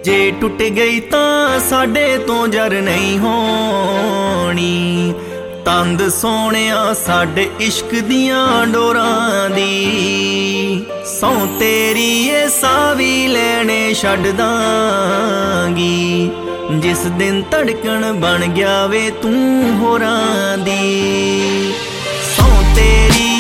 जे टुट गई तां साडे तो जर नहीं होनी। तंद सोहणिया साडे इश्क दियां डोरां दी, सौ तेरी ये सावी लैने छड्ड दांगी। जिस दिन धड़कन बन गया वे तू होरां दी, सौ तेरी